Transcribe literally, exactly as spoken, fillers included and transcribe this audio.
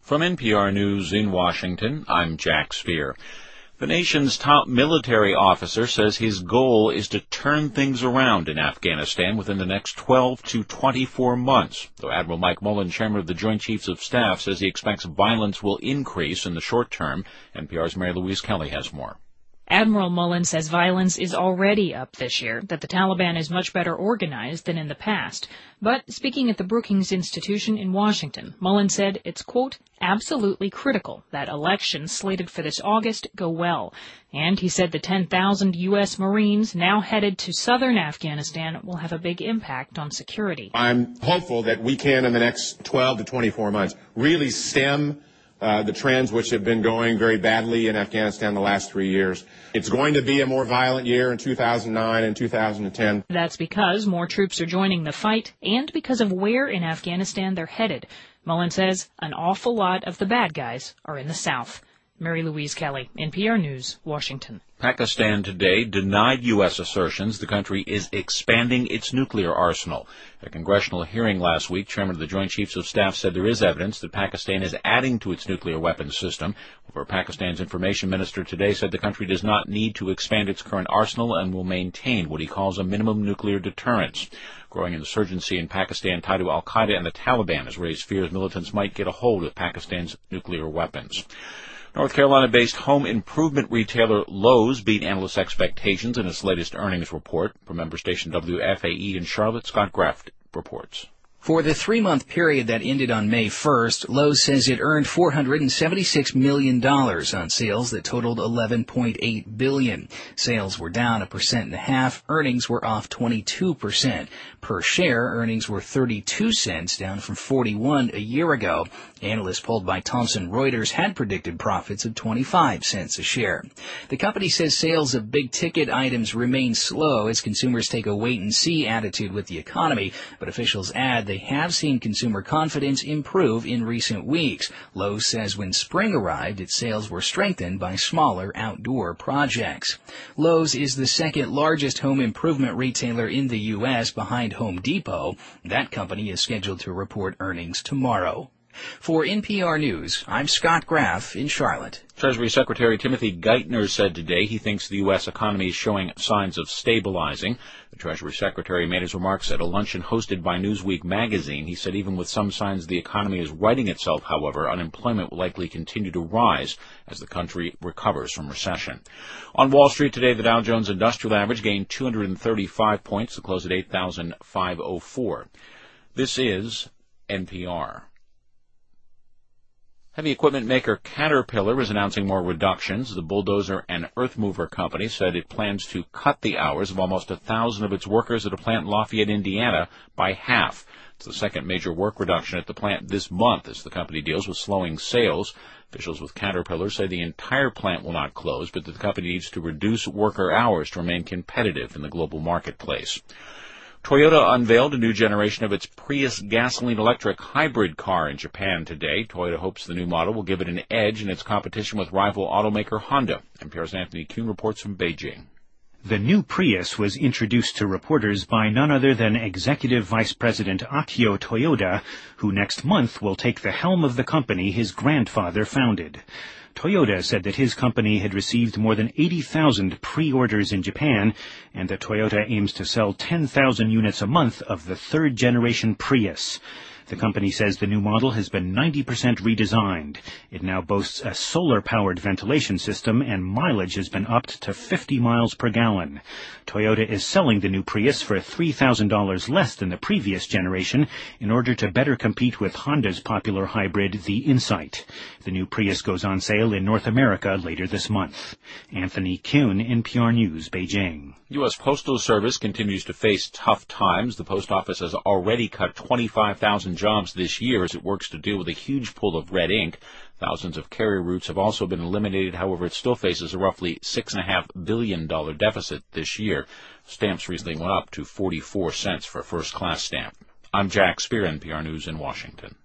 From N P R News in Washington, I'm Jack Speer. The nation's top military officer says his goal is to turn things around in Afghanistan within the next twelve to twenty-four months, though Admiral Mike Mullen, chairman of the Joint Chiefs of Staff, says he expects violence will increase in the short term. N P R's Mary Louise Kelly has more. Admiral Mullen says violence is already up this year, that the Taliban is much better organized than in the past. But speaking at the Brookings Institution in Washington, Mullen said it's, quote, absolutely critical that elections slated for this August go well. And he said the ten thousand U S Marines now headed to southern Afghanistan will have a big impact on security. I'm hopeful that we can, in the next twelve to twenty-four months, really stem Uh, the trends which have been going very badly in Afghanistan the last three years. It's going to be a more violent year in two thousand nine and two thousand ten. That's because more troops are joining the fight and because of where in Afghanistan they're headed. Mullen says an awful lot of the bad guys are in the south. Mary Louise Kelly, N P R News, Washington. Pakistan today denied U S assertions the country is expanding its nuclear arsenal. At a congressional hearing last week, Chairman of the Joint Chiefs of Staff said there is evidence that Pakistan is adding to its nuclear weapons system. However, Pakistan's information minister today said the country does not need to expand its current arsenal and will maintain what he calls a minimum nuclear deterrence. Growing insurgency in Pakistan tied to al-Qaeda and the Taliban has raised fears militants might get a hold of Pakistan's nuclear weapons. North Carolina-based home improvement retailer Lowe's beat analysts' expectations in its latest earnings report. From member station W F A E in Charlotte, Scott Graff reports. For the three-month period that ended on May first, Lowe's says it earned four hundred seventy-six million dollars on sales that totaled eleven point eight billion dollars. Sales were down a percent and a half. Earnings were off twenty-two percent. Per share, earnings were thirty-two cents, down from forty-one a year ago. Analysts polled by Thomson Reuters had predicted profits of twenty-five cents a share. The company says sales of big-ticket items remain slow as consumers take a wait-and-see attitude with the economy, but officials add they have seen consumer confidence improve in recent weeks. Lowe's says when spring arrived, its sales were strengthened by smaller outdoor projects. Lowe's is the second largest home improvement retailer in the U S behind Home Depot. That company is scheduled to report earnings tomorrow. For N P R News, I'm Scott Graff in Charlotte. Treasury Secretary Timothy Geithner said today he thinks the U S economy is showing signs of stabilizing. The Treasury Secretary made his remarks at a luncheon hosted by Newsweek magazine. He said even with some signs the economy is righting itself, however, unemployment will likely continue to rise as the country recovers from recession. On Wall Street today, the Dow Jones Industrial Average gained two hundred thirty-five points to close at eight thousand five hundred four. This is N P R. Heavy equipment maker Caterpillar is announcing more reductions. The bulldozer and earth mover company said it plans to cut the hours of almost a thousand of its workers at a plant in Lafayette, Indiana, by half. It's the second major work reduction at the plant this month as the company deals with slowing sales. Officials with Caterpillar say the entire plant will not close, but that the company needs to reduce worker hours to remain competitive in the global marketplace. Toyota unveiled a new generation of its Prius gasoline-electric hybrid car in Japan today. Toyota hopes the new model will give it an edge in its competition with rival automaker Honda. N P R's Anthony Kuhn reports from Beijing. The new Prius was introduced to reporters by none other than Executive Vice President Akio Toyoda, who next month will take the helm of the company his grandfather founded. Toyota said that his company had received more than eighty thousand pre-orders in Japan and that Toyota aims to sell ten thousand units a month of the third-generation Prius. The company says the new model has been ninety percent redesigned. It now boasts a solar-powered ventilation system and mileage has been upped to fifty miles per gallon. Toyota is selling the new Prius for three thousand dollars less than the previous generation in order to better compete with Honda's popular hybrid, the Insight. The new Prius goes on sale in North America later this month. Anthony Kuhn, N P R News, Beijing. U S Postal Service continues to face tough times. The post office has already cut twenty-five thousand jobs this year as it works to deal with a huge pool of red ink. Thousands of carrier routes have also been eliminated. However, it still faces a roughly six point five billion dollars deficit this year. Stamps recently went up to forty-four cents for a first-class stamp. I'm Jack Speer, N P R News in Washington.